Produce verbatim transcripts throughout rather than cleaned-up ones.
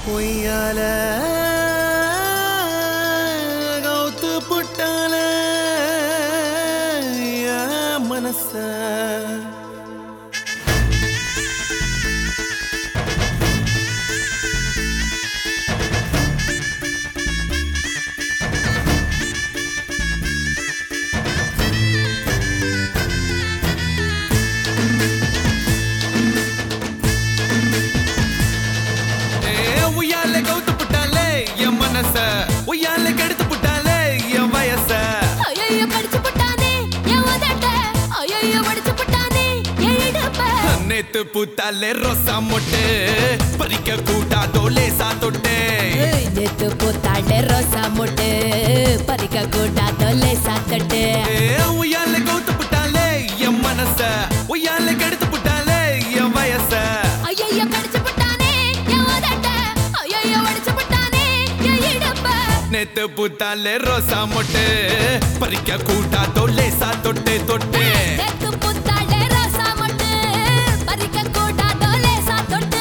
பொய்யால கவுத்து புட்டால மனச உய்யால கெடுத்து புட்டாலே என் வயச ஐயோ படிச்சு புட்டானே என் உதட்ட ஐயோ படிச்சு புட்டானே என் இடுப்ப நேத்து புத்தாலே ரோசா மொட்டு பறிக்க கூட்டாதோ லேசா தொட்டே நேத்து புத்தாலே ரோசா மொட்டு பறிக்க கூட்டாதோ லேசா தொட்டே உய்யால கவுத்து புட்டாலே என் மனச உய்யால கெடுத்து புட்டாலே என் வயச ஐயோ படிச்சு புட்டானே என் உதட்ட ஐயோ படிச்சு புட்டானே என் இடுப்ப நேத்து புத்தாலே ரோசா மொட்டு பறிக்க கூட்டாதோ லேசா தொட்டே தொட்டே நேத்து புத்தாலே ரோசா மொட்டு பறிக்க கூட்டாதோ லேசா தொட்டே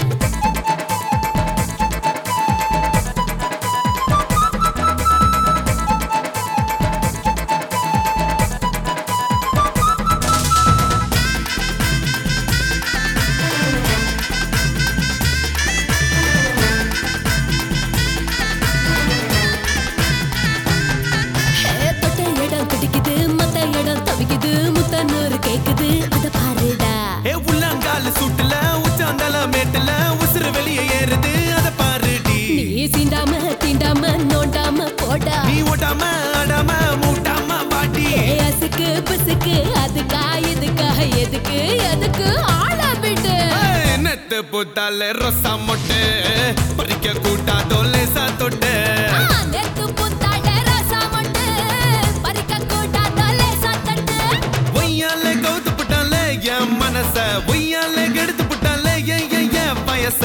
கேக்குது அத பாருடா ஏ உள்ளங்கால சுட்டுல உச்சாந்தல மேட்டுல உசுறு வெளியே ஏறுது அத பாருடி நீ சீண்டாம தீண்டாம நோண்டாம போடா நீ ஓட்டாம ஆடாம மூட்டாம பாட்டி அசுக்கு பசுக்கு அதுக்கா இதுக்கா எதுக்கு எதுக்கு ஆள விட்டு நெத்து புத்தால ரோசா மொட்டு பறிக்க கூட்டாதோ லேசா தொட்டு நெத்து புத்தால ரோசா மொட்டு பறிக்க கூட்டாதோ லேசா தொட்டு ஒய்யால கவுத்து புட்டாலே என் மனச ஒய்யால கெடுத்து புட்டாலே என் என் வயச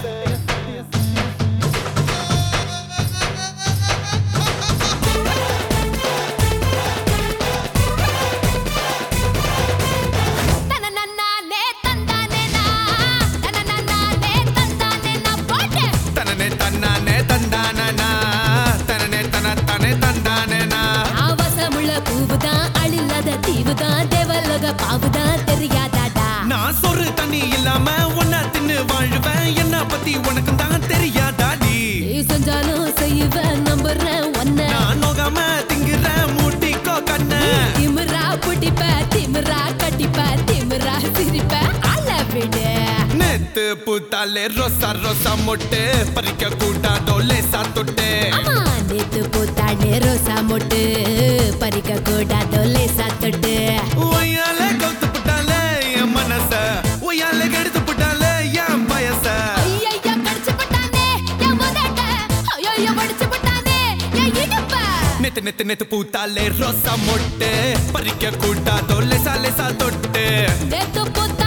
தனனே தன்னானே தந்தானா தனனே தன தனே தந்தானேனா ஆவசமுள்ள பூவுதான் அழில்லாத தீவுதான் தேவலோக பாவுதான் தெரியாதாடா நான் சொரு தண்ணி இல்லாம ஒன்னா தின்னு வாழ்வேன் என்ன பத்தி உனக்கு தான் தெரியாதாடி நீ செஞ்சாலும் செய்வேன் நம்புறேன் ஒன்ன நான் நோகாம திங்குற மூட்டிக்கோ கண்ண திமிரா புடிப்ப திமிரா கட்டிப்ப திமிரா சிரிப்ப அழ விடு நேத்து புத்தாலே ரோசா ரோசா மொட்டு பறிக்க கூட்டாதோ லேசா தொட்டு ஆமா நேத்து பூத்தாளே ரோசா மொட்டு பறிக்க கூடாதோ லேசா தொட்டு ஒய்யால கவுத்து புட்டாலே என் மனச ஒய்யால கெடுத்து புட்டாலே என் வயச ஐயையோ கடிச்சு போட்டானே என் உதட்ட ஐயோ படிச்சு போட்டானே என் இடுப்ப நேத்து நேத்து நேத்து பூத்தாலே ரோசா மொட்டு பறிக்க கூட்டாதோ லேசா லேசா தொட்டு நேத்து பூத்த